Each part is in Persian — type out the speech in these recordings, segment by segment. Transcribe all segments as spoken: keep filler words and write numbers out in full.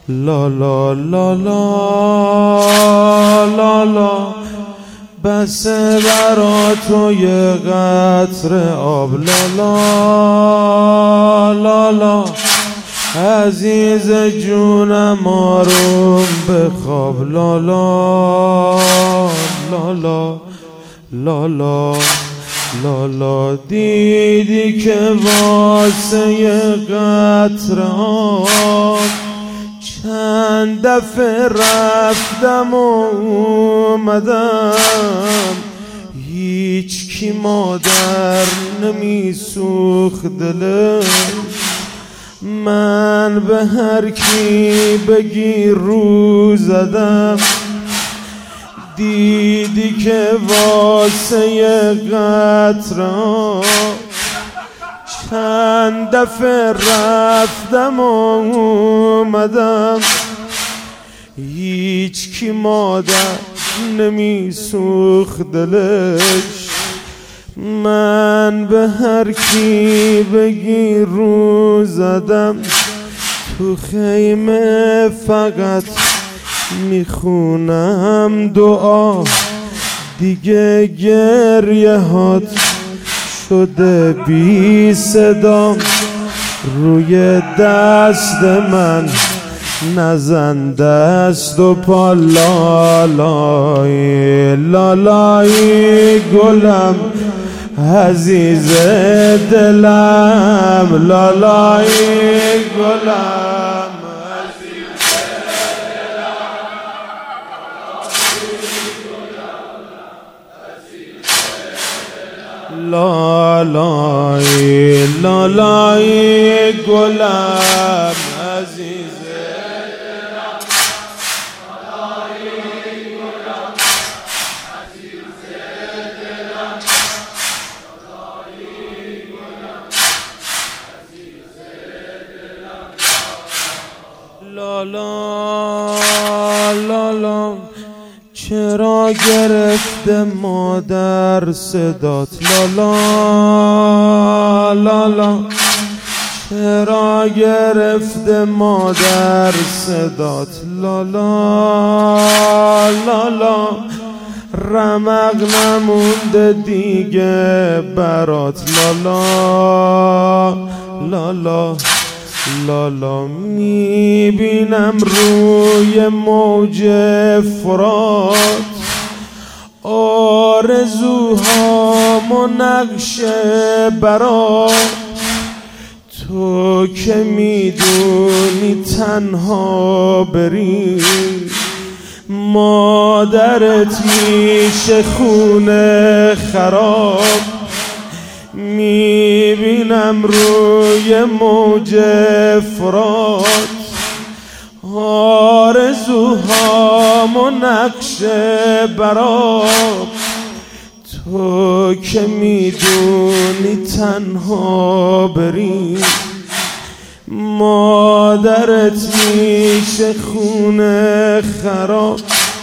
لا لا لا لا لا لا بس برا تو یه قطره آب. لا لا لا لا عزیز جونم آروم بخواب. لا لا لا لا لا لا لا لا دیدی که واسه یه قطره آب چند دفعه رفتم و اومدم، هیچ کی مادر نمی سوخت دلش، من به هر کی بگی رو زدم. دیدی که واسه یه قطره چند دفعه رفتم و اومدم، هیچ کی مادر نمی سوخت دلش، من به هر کی بگی رو زدم. تو خیمه فقط میخونم دعا، دیگه گریه هات شده بی صدا، روی دست من نزن دست و پا. لالای لالای گلم عزیز دلم، لالای گلم عزیز دلم، لالای لالای گلم عزیز لا لا لا لا چرا گرفته مادر صدات؟ لا لا لا لا چرا گرفته مادر صدات؟ لا لا لا لا رمق نمونده دیگه برات. لا لا لا لا لا لا میبینم روی موج فرات آرزوهام و نقش برات، تو که میدونی تنها بری مادرت میشه خونه خراب. میبینم روی موج فرات آرزوهام و نقش برات، تو که میدونی تنها بری مادرت میشه خونه خراب.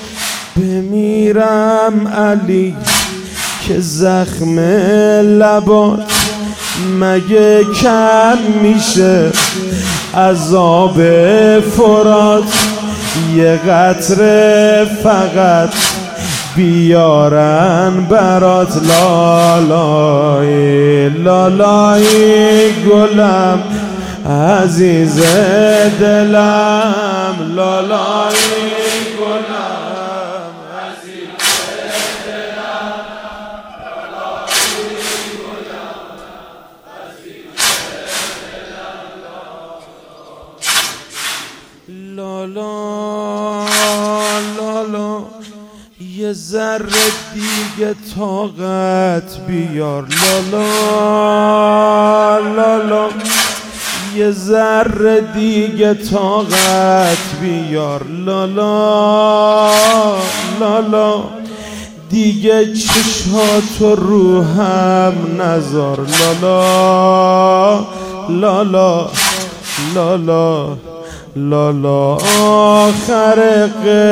بمیرم علی که زخم لبات مگه کم میشه عذاب فرات، یه قطره فقط بیارن برات. لالای لالای گلم عزیز دلم، لالای گلم عزیز دلم، لالای گلم عزیز دلم. لالا لالا یه ذره دیگه طاقت بیار. لالا لالا یه ذره دیگه طاقت بیار. لالا لالا دیگه چشاتو رو هم نذار. لالا لالا لالا لالا آخر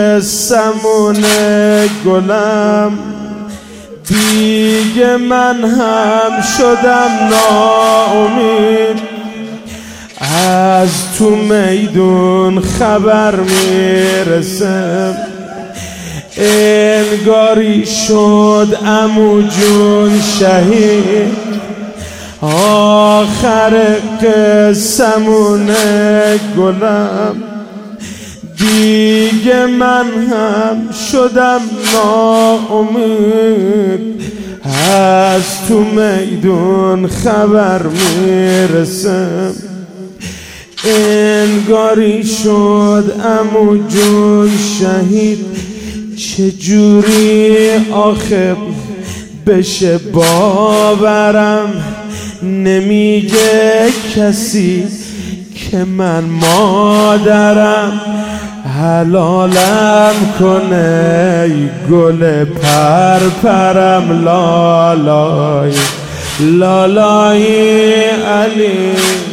قصمونه گلم، دیگه من هم شدم ناامید، از تو میدون خبر میرسه، انگاری شد عمو جون شهید. آخر قصمونه گلم، دیگه من هم شدم ناامید. از تو میدون خبر میرسم، انگاری شد عمو جون شهید. چجوری آخه بشه باورم نمیگه کسی که من مادرم. حلالم کنه ای گل پرپرم، لالای لالای علی.